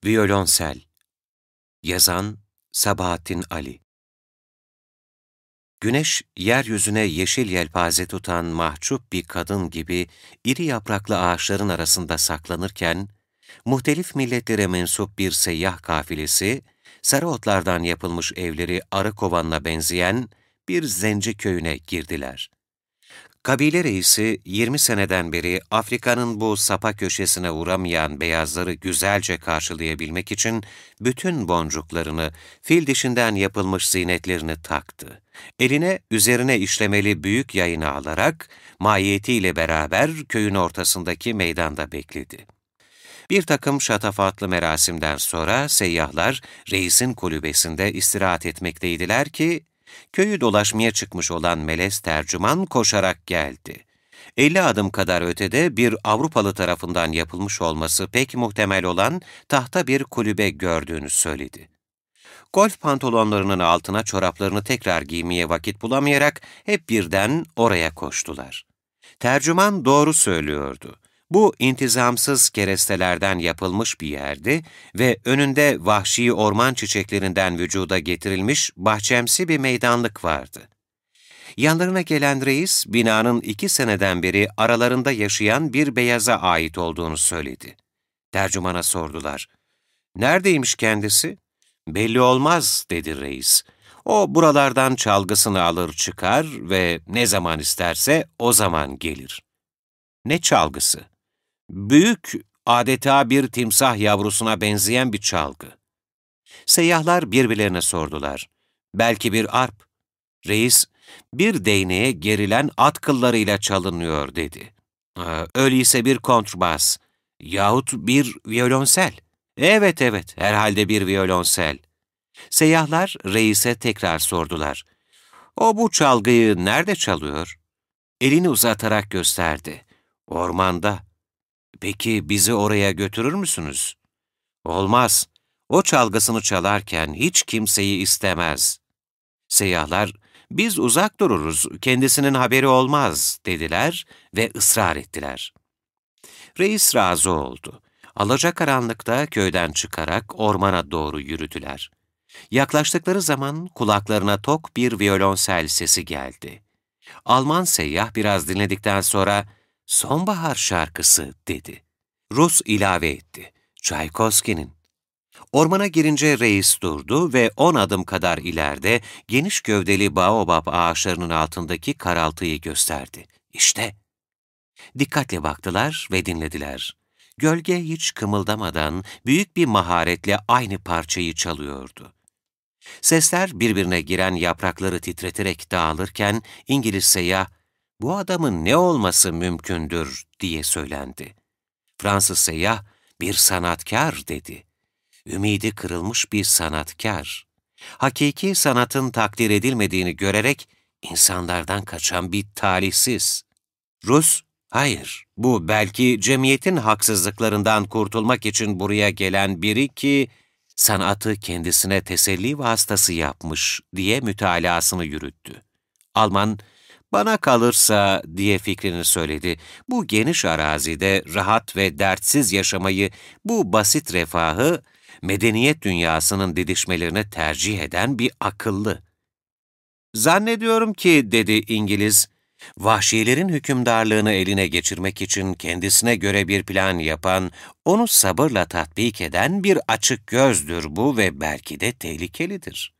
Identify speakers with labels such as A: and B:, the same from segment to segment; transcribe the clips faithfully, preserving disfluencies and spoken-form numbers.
A: Viyolonsel. Yazan Sabahattin Ali. Güneş, yeryüzüne yeşil yelpaze tutan mahcup bir kadın gibi iri yapraklı ağaçların arasında saklanırken, muhtelif milletlere mensup bir seyyah kafilesi, sarı otlardan yapılmış evleri arı kovanına benzeyen bir zenci köyüne girdiler. Kabile reisi yirmi seneden beri Afrika'nın bu sapa köşesine uğramayan beyazları güzelce karşılayabilmek için bütün boncuklarını, fil dişinden yapılmış zinetlerini taktı. Eline üzerine işlemeli büyük yayını alarak mahiyetiyle beraber köyün ortasındaki meydanda bekledi. Bir takım şatafatlı merasimden sonra seyyahlar reisin kulübesinde istirahat etmekteydiler ki, köyü dolaşmaya çıkmış olan melez tercüman koşarak geldi. Elli adım kadar ötede bir Avrupalı tarafından yapılmış olması pek muhtemel olan tahta bir kulübe gördüğünü söyledi. Golf pantolonlarının altına çoraplarını tekrar giymeye vakit bulamayarak hep birden oraya koştular. Tercüman doğru söylüyordu. Bu intizamsız kerestelerden yapılmış bir yerdi ve önünde vahşi orman çiçeklerinden vücuda getirilmiş bahçemsi bir meydanlık vardı. Yanlarına gelen reis, binanın iki seneden beri aralarında yaşayan bir beyaza ait olduğunu söyledi. Tercümana sordular. "Neredeymiş kendisi?" "Belli olmaz," dedi reis. "O buralardan çalgısını alır çıkar ve ne zaman isterse o zaman gelir." "Ne çalgısı?" "Büyük, adeta bir timsah yavrusuna benzeyen bir çalgı." Seyyahlar birbirlerine sordular. "Belki bir arp." Reis, "Bir değneğe gerilen at kıllarıyla çalınıyor," dedi. "Aa, öyleyse bir kontrbas yahut bir viyolonsel." "Evet, evet, herhalde bir viyolonsel." Seyyahlar reise tekrar sordular. "O bu çalgıyı nerede çalıyor?" Elini uzatarak gösterdi. "Ormanda." "Peki bizi oraya götürür müsünüz?" "Olmaz. O çalgısını çalarken hiç kimseyi istemez." Seyyahlar, "Biz uzak dururuz, kendisinin haberi olmaz," dediler ve ısrar ettiler. Reis razı oldu. Alacakaranlıkta köyden çıkarak ormana doğru yürüdüler. Yaklaştıkları zaman kulaklarına tok bir viyolonsel sesi geldi. Alman seyyah biraz dinledikten sonra, "Sonbahar şarkısı," dedi. Rus ilave etti, "Çaykovski'nin." Ormana girince reis durdu ve on adım kadar ileride geniş gövdeli baobab ağaçlarının altındaki karaltıyı gösterdi. "İşte." Dikkatle baktılar ve dinlediler. Gölge hiç kımıldamadan büyük bir maharetle aynı parçayı çalıyordu. Sesler birbirine giren yaprakları titreterek dağılırken İngiliz seyyah, "Bu adamın ne olması mümkündür?" diye söylendi. Fransız seyyah, "Bir sanatkar," dedi. Ümidi kırılmış bir sanatkar. Hakiki sanatın takdir edilmediğini görerek insanlardan kaçan bir talihsiz. Rus, "Hayır, bu belki cemiyetin haksızlıklarından kurtulmak için buraya gelen biri ki sanatı kendisine teselli vasıtası yapmış," diye mütalasını yürüttü. Alman, "Bana kalırsa," diye fikrini söyledi, "bu geniş arazide rahat ve dertsiz yaşamayı, bu basit refahı, medeniyet dünyasının didişmelerine tercih eden bir akıllı." "Zannediyorum ki," dedi İngiliz, "vahşilerin hükümdarlığını eline geçirmek için kendisine göre bir plan yapan, onu sabırla tatbik eden bir açık gözdür bu ve belki de tehlikelidir."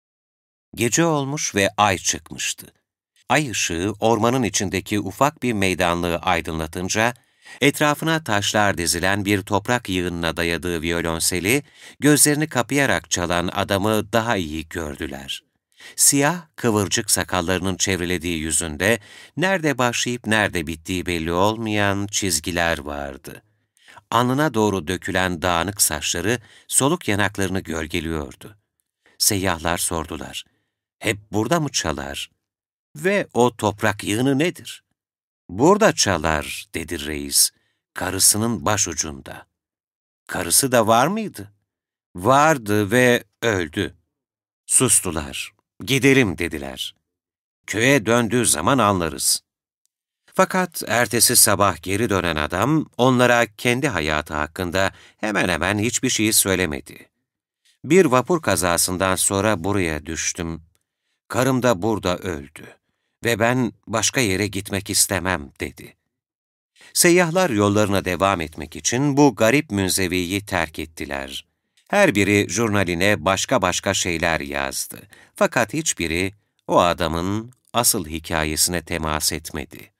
A: Gece olmuş ve ay çıkmıştı. Ay ışığı ormanın içindeki ufak bir meydanlığı aydınlatınca, etrafına taşlar dizilen bir toprak yığınına dayadığı viyolonseli, gözlerini kapayarak çalan adamı daha iyi gördüler. Siyah, kıvırcık sakallarının çevrelediği yüzünde, nerede başlayıp nerede bittiği belli olmayan çizgiler vardı. Alnına doğru dökülen dağınık saçları, soluk yanaklarını gölgeliyordu. Seyyahlar sordular, "Hep burada mı çalar? Ve o toprak yığını nedir?" "Burada çalar," dedi reis, "karısının başucunda." "Karısı da var mıydı?" "Vardı ve öldü." Sustular. "Gidelim," dediler. "Köye döndüğü zaman anlarız." Fakat ertesi sabah geri dönen adam onlara kendi hayatı hakkında hemen hemen hiçbir şey söylemedi. Bir vapur kazasından sonra buraya düştüm. Karım da burada öldü ve ben başka yere gitmek istemem dedi. Seyyahlar yollarına devam etmek için bu garip münzeviyi terk ettiler. Her biri jurnaline başka başka şeyler yazdı. Fakat hiçbiri o adamın asıl hikayesine temas etmedi.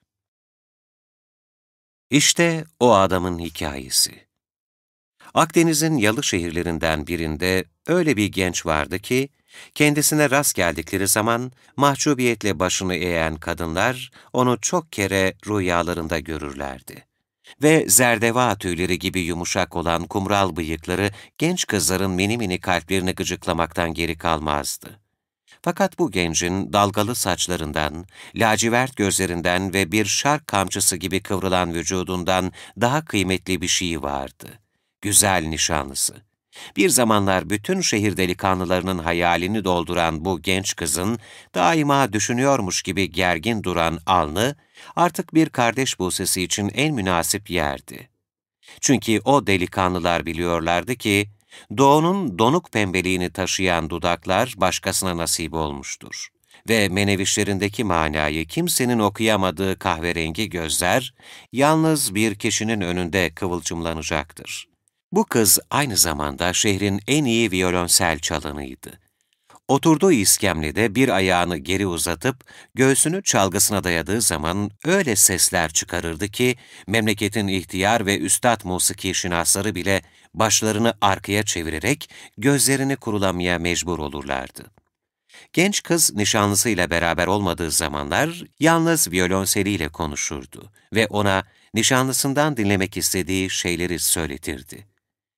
A: İşte o adamın hikayesi. Akdeniz'in yalı şehirlerinden birinde öyle bir genç vardı ki, kendisine rast geldikleri zaman mahcubiyetle başını eğen kadınlar onu çok kere rüyalarında görürlerdi. Ve zerdeva tüyleri gibi yumuşak olan kumral bıyıkları genç kızların mini mini kalplerini gıcıklamaktan geri kalmazdı. Fakat bu gencin dalgalı saçlarından, lacivert gözlerinden ve bir şark kamçısı gibi kıvrılan vücudundan daha kıymetli bir şey vardı. Güzel nişanlısı. Bir zamanlar bütün şehir delikanlılarının hayalini dolduran bu genç kızın, daima düşünüyormuş gibi gergin duran alnı, artık bir kardeş busesi için en münasip yerdi. Çünkü o delikanlılar biliyorlardı ki, doğunun donuk pembeliğini taşıyan dudaklar başkasına nasip olmuştur. Ve menevişlerindeki manayı kimsenin okuyamadığı kahverengi gözler, yalnız bir kişinin önünde kıvılcımlanacaktır. Bu kız aynı zamanda şehrin en iyi violonsel çalanıydı. Oturduğu iskemlede bir ayağını geri uzatıp göğsünü çalgısına dayadığı zaman öyle sesler çıkarırdı ki memleketin ihtiyar ve üstad musiki şinasları bile başlarını arkaya çevirerek gözlerini kurulamaya mecbur olurlardı. Genç kız nişanlısıyla beraber olmadığı zamanlar yalnız violonseliyle konuşurdu ve ona nişanlısından dinlemek istediği şeyleri söyletirdi.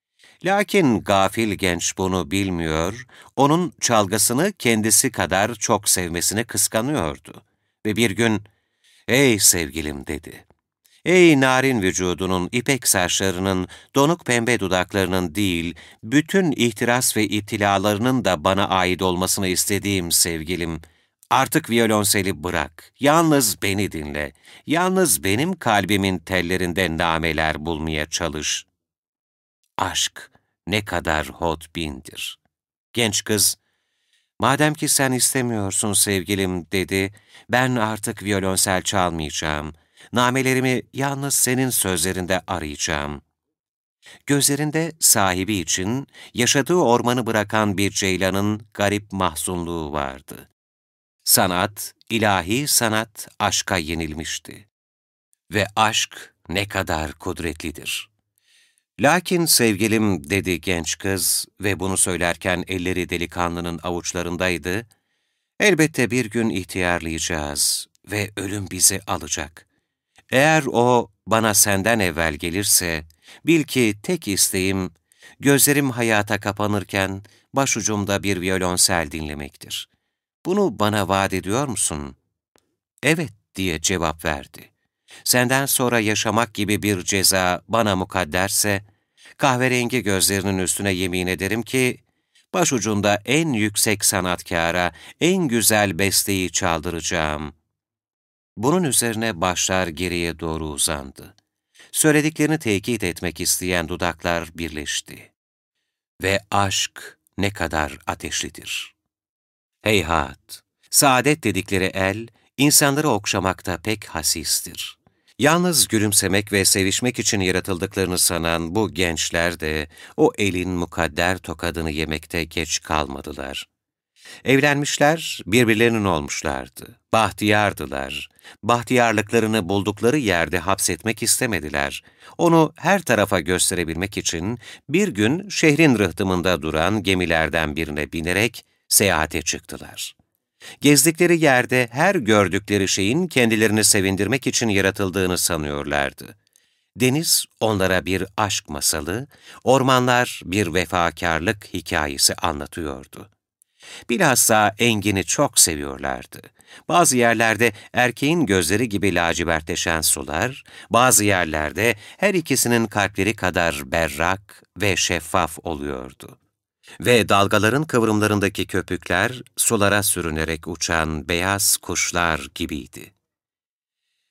A: Lakin gafil genç bunu bilmiyor, onun çalgısını kendisi kadar çok sevmesini kıskanıyordu. Ve bir gün, ''Ey sevgilim'' dedi. ''Ey narin vücudunun, ipek saçlarının, donuk pembe dudaklarının değil, bütün ihtiras ve iptilalarının da bana ait olmasını istediğim sevgilim, artık violonseli bırak, yalnız beni dinle, yalnız benim kalbimin tellerinde nameler bulmaya çalış.'' Aşk ne kadar hodbindir. Genç kız, ''Madem ki sen istemiyorsun sevgilim'' dedi, ''ben artık violonsel çalmayacağım. Namelerimi yalnız senin sözlerinde arayacağım.'' Gözlerinde sahibi için yaşadığı ormanı bırakan bir ceylanın garip mahzunluğu vardı. Sanat, ilahi sanat aşka yenilmişti. Ve aşk ne kadar kudretlidir. ''Lakin sevgilim'' dedi genç kız ve bunu söylerken elleri delikanlının avuçlarındaydı, ''elbette bir gün ihtiyarlayacağız ve ölüm bizi alacak. Eğer o bana senden evvel gelirse, bil ki tek isteğim, gözlerim hayata kapanırken başucumda bir violonsel dinlemektir. Bunu bana vaat ediyor musun?'' ''Evet'' diye cevap verdi. ''Senden sonra yaşamak gibi bir ceza bana mukadderse, kahverengi gözlerinin üstüne yemin ederim ki, başucunda en yüksek sanatkâra, en güzel besteyi çaldıracağım.'' Bunun üzerine başlar geriye doğru uzandı. Söylediklerini tekit etmek isteyen dudaklar birleşti. Ve aşk ne kadar ateşlidir. Heyhat! Saadet dedikleri el, insanları okşamakta pek hasistir. Yalnız gülümsemek ve sevişmek için yaratıldıklarını sanan bu gençler de o elin mukadder tokadını yemekte geç kalmadılar. Evlenmişler, birbirlerinin olmuşlardı. Bahtiyardılar. Bahtiyarlıklarını buldukları yerde hapsetmek istemediler. Onu her tarafa gösterebilmek için bir gün şehrin rıhtımında duran gemilerden birine binerek seyahate çıktılar. Gezdikleri yerde her gördükleri şeyin kendilerini sevindirmek için yaratıldığını sanıyorlardı. Deniz onlara bir aşk masalı, ormanlar bir vefakarlık hikayesi anlatıyordu. Bilhassa Engin'i çok seviyorlardı. Bazı yerlerde erkeğin gözleri gibi lacivertleşen sular, bazı yerlerde her ikisinin kalpleri kadar berrak ve şeffaf oluyordu. Ve dalgaların kıvrımlarındaki köpükler sulara sürünerek uçan beyaz kuşlar gibiydi.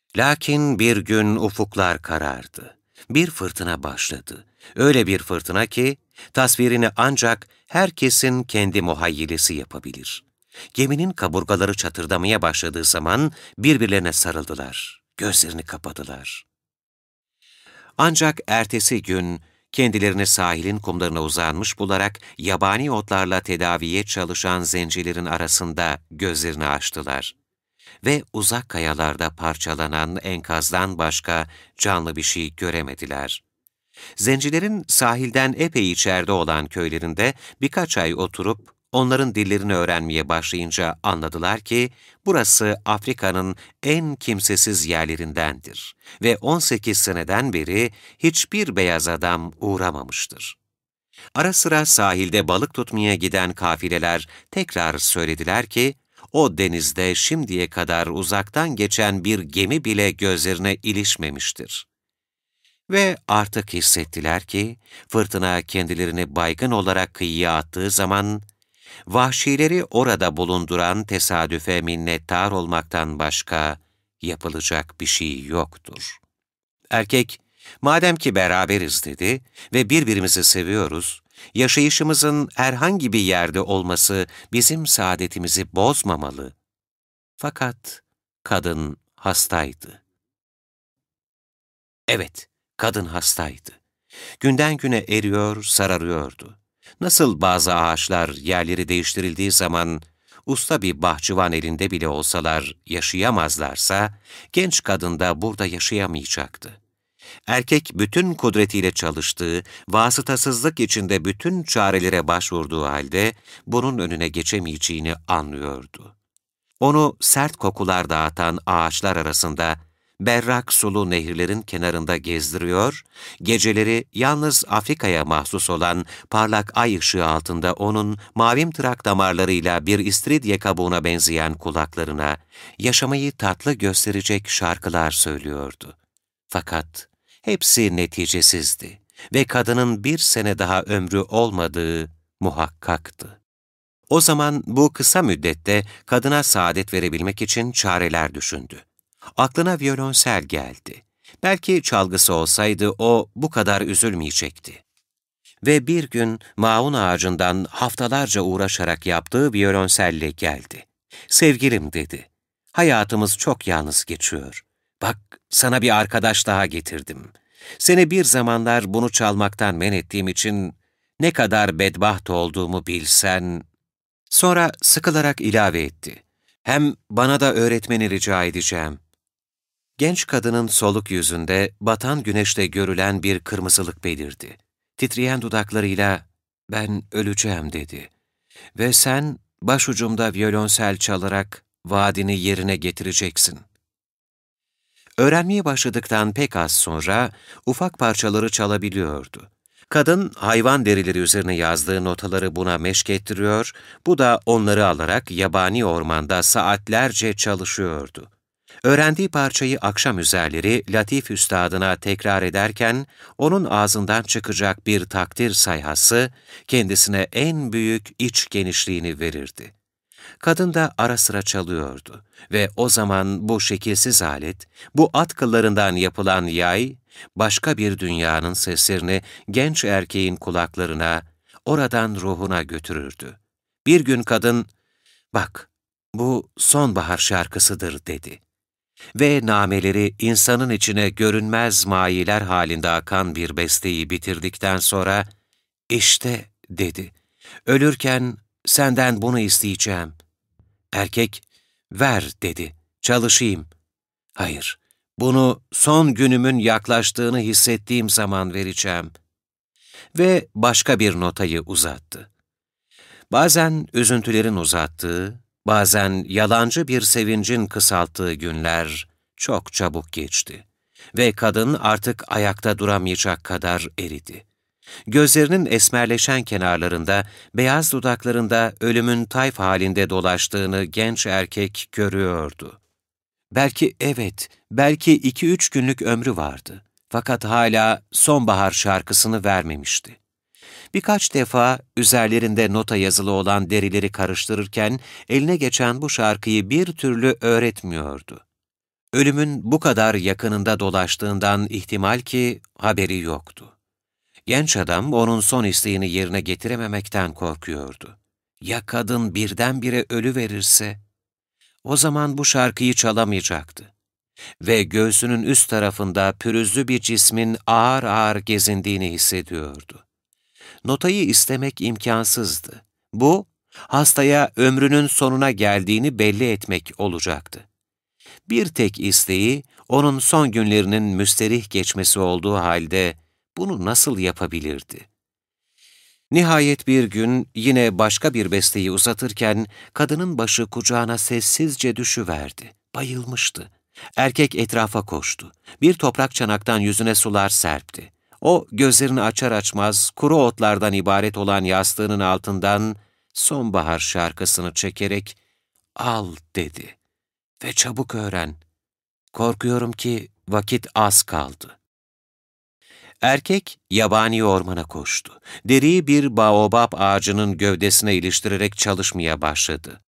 A: Lakin bir gün ufuklar karardı. Bir fırtına başladı. Öyle bir fırtına ki, tasvirini ancak herkesin kendi muhayyilesi yapabilir. Geminin kaburgaları çatırdamaya başladığı zaman birbirlerine sarıldılar, gözlerini kapadılar. Ancak ertesi gün kendilerini sahilin kumlarına uzanmış bularak yabani otlarla tedaviye çalışan zencilerin arasında gözlerini açtılar ve uzak kayalarda parçalanan enkazdan başka canlı bir şey göremediler. Zencilerin sahilden epey içeride olan köylerinde birkaç ay oturup onların dillerini öğrenmeye başlayınca anladılar ki burası Afrika'nın en kimsesiz yerlerindendir ve on sekiz seneden beri hiçbir beyaz adam uğramamıştır. Ara sıra sahilde balık tutmaya giden kafileler tekrar söylediler ki, o denizde şimdiye kadar uzaktan geçen bir gemi bile gözlerine ilişmemiştir. Ve artık hissettiler ki, fırtına kendilerini baygın olarak kıyıya attığı zaman, vahşileri orada bulunduran tesadüfe minnettar olmaktan başka yapılacak bir şey yoktur. Erkek, madem ki beraberiz dedi ve birbirimizi seviyoruz, yaşayışımızın herhangi bir yerde olması bizim saadetimizi bozmamalı. Fakat kadın hastaydı. Evet, kadın hastaydı. Günden güne eriyor, sararıyordu. Nasıl bazı ağaçlar yerleri değiştirildiği zaman usta bir bahçıvan elinde bile olsalar yaşayamazlarsa, genç kadın da burada yaşayamayacaktı. Erkek bütün kudretiyle çalıştığı, vasıtasızlık içinde bütün çarelere başvurduğu halde bunun önüne geçemeyeceğini anlıyordu. Onu sert kokular dağıtan ağaçlar arasında, berrak sulu nehirlerin kenarında gezdiriyor, geceleri yalnız Afrika'ya mahsus olan parlak ay ışığı altında onun mavimtırak damarlarıyla bir istiridye kabuğuna benzeyen kulaklarına yaşamayı tatlı gösterecek şarkılar söylüyordu. Fakat hepsi neticesizdi ve kadının bir sene daha ömrü olmadığı muhakkaktı. O zaman bu kısa müddette kadına saadet verebilmek için çareler düşündü. Aklına viyolonsel geldi. Belki çalgısı olsaydı o bu kadar üzülmeyecekti. Ve bir gün maun ağacından haftalarca uğraşarak yaptığı viyolonselle geldi. "Sevgilim," dedi, "hayatımız çok yalnız geçiyor. Bak, sana bir arkadaş daha getirdim. Seni bir zamanlar bunu çalmaktan men ettiğim için ne kadar bedbaht olduğumu bilsen..." Sonra sıkılarak ilave etti. "Hem bana da öğretmeni rica edeceğim." Genç kadının soluk yüzünde batan güneşte görülen bir kırmızılık belirdi. Titreyen dudaklarıyla, "Ben öleceğim," dedi. "Ve sen başucumda viyolonsel çalarak vaadini yerine getireceksin." Öğrenmeye başladıktan pek az sonra ufak parçaları çalabiliyordu. Kadın hayvan derileri üzerine yazdığı notaları buna meşk ettiriyor, bu da onları alarak yabani ormanda saatlerce çalışıyordu. Öğrendiği parçayı akşam üzerleri Latif Üstadına tekrar ederken, onun ağzından çıkacak bir takdir sayhası, kendisine en büyük iç genişliğini verirdi. Kadın da ara sıra çalıyordu ve o zaman bu şekilsiz alet, bu at kıllarından yapılan yay, başka bir dünyanın seslerini genç erkeğin kulaklarına, oradan ruhuna götürürdü. Bir gün kadın, "Bak, bu sonbahar şarkısıdır," dedi. Ve nameleri insanın içine görünmez mayiler halinde akan bir besteyi bitirdikten sonra, "İşte," dedi, "ölürken senden bunu isteyeceğim." Erkek, "Ver," dedi, "çalışayım." "Hayır, bunu son günümün yaklaştığını hissettiğim zaman vereceğim." Ve başka bir notayı uzattı. Bazen üzüntülerin uzattığı, bazen yalancı bir sevincin kısalttığı günler çok çabuk geçti ve kadın artık ayakta duramayacak kadar eridi. Gözlerinin esmerleşen kenarlarında, beyaz dudaklarında ölümün tayf halinde dolaştığını genç erkek görüyordu. Belki evet, belki iki üç günlük ömrü vardı. Fakat hala sonbahar şarkısını vermemişti. Birkaç defa üzerlerinde nota yazılı olan derileri karıştırırken eline geçen bu şarkıyı bir türlü öğretmiyordu. Ölümün bu kadar yakınında dolaştığından ihtimal ki haberi yoktu. Genç adam onun son isteğini yerine getirememekten korkuyordu. Ya kadın birdenbire ölüverirse? O zaman bu şarkıyı çalamayacaktı. Ve göğsünün üst tarafında pürüzlü bir cismin ağır ağır gezindiğini hissediyordu. Notayı istemek imkansızdı. Bu, hastaya ömrünün sonuna geldiğini belli etmek olacaktı. Bir tek isteği, onun son günlerinin müsterih geçmesi olduğu halde bunu nasıl yapabilirdi? Nihayet bir gün yine başka bir besteyi uzatırken kadının başı kucağına sessizce düşüverdi. Bayılmıştı. Erkek etrafa koştu. Bir toprak çanaktan yüzüne sular serpti. O gözlerini açar açmaz kuru otlardan ibaret olan yastığının altından sonbahar şarkısını çekerek "Al" dedi ve "Çabuk öğren. Korkuyorum ki vakit az kaldı." Erkek yabani ormana koştu. Deriyi bir baobab ağacının gövdesine iliştirerek çalışmaya başladı.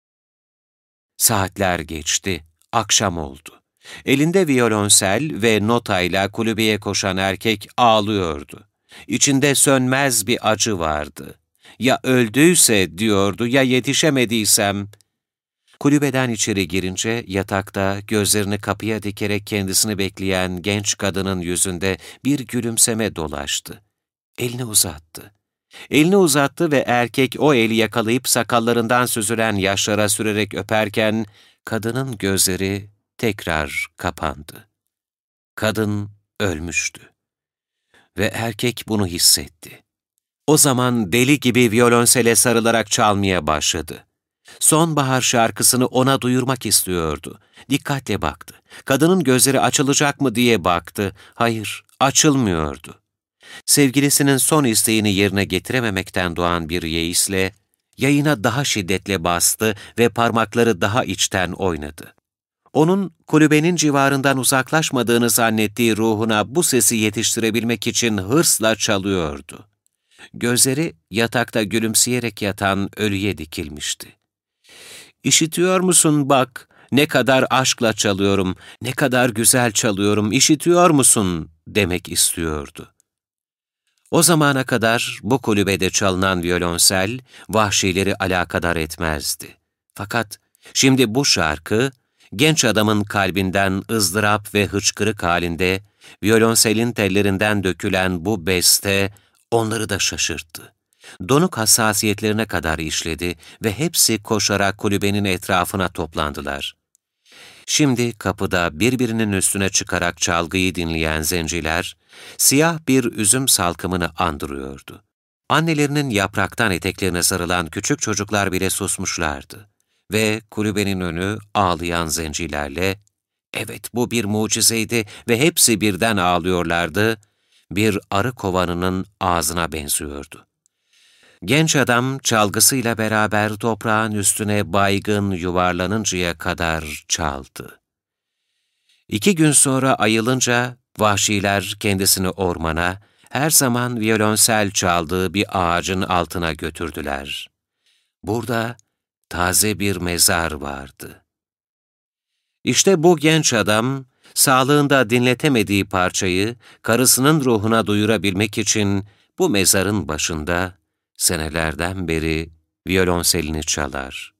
A: Saatler geçti, akşam oldu. Elinde viyolonsel ve notayla kulübeye koşan erkek ağlıyordu. İçinde sönmez bir acı vardı. Ya öldüyse diyordu, ya yetişemediysem. Kulübeden içeri girince yatakta gözlerini kapıya dikerek kendisini bekleyen genç kadının yüzünde bir gülümseme dolaştı. Elini uzattı. Elini uzattı ve erkek o eli yakalayıp sakallarından süzülen yaşlara sürerek öperken kadının gözleri tekrar kapandı. Kadın ölmüştü ve erkek bunu hissetti. O zaman deli gibi viyolonsele sarılarak çalmaya başladı. Sonbahar şarkısını ona duyurmak istiyordu. Dikkatle baktı. Kadının gözleri açılacak mı diye baktı. Hayır, açılmıyordu. Sevgilisinin son isteğini yerine getirememekten doğan bir yeisle, yayına daha şiddetle bastı ve parmakları daha içten oynadı. Onun kulübenin civarından uzaklaşmadığını zannettiği ruhuna bu sesi yetiştirebilmek için hırsla çalıyordu. Gözleri yatakta gülümseyerek yatan ölüye dikilmişti. "İşitiyor musun bak, ne kadar aşkla çalıyorum, ne kadar güzel çalıyorum, işitiyor musun?" demek istiyordu. O zamana kadar bu kulübede çalınan viyolonsel, vahşileri alakadar etmezdi. Fakat şimdi bu şarkı, genç adamın kalbinden ızdırap ve hıçkırık halinde, viyolonselin tellerinden dökülen bu beste, onları da şaşırttı. Donuk hassasiyetlerine kadar işledi ve hepsi koşarak kulübenin etrafına toplandılar. Şimdi kapıda birbirinin üstüne çıkarak çalgıyı dinleyen zenciler, siyah bir üzüm salkımını andırıyordu. Annelerinin yapraktan eteklerine sarılan küçük çocuklar bile susmuşlardı. Ve kulübenin önü ağlayan zencilerle, evet bu bir mucizeydi ve hepsi birden ağlıyorlardı, bir arı kovanının ağzına benziyordu. Genç adam çalgısıyla beraber toprağın üstüne baygın yuvarlanıncaya kadar çaldı. İki gün sonra ayılınca vahşiler kendisini ormana, her zaman viyolonsel çaldığı bir ağacın altına götürdüler. Burada taze bir mezar vardı. İşte bu genç adam, sağlığında dinletemediği parçayı karısının ruhuna duyurabilmek için bu mezarın başında senelerden beri viyolonselini çalar.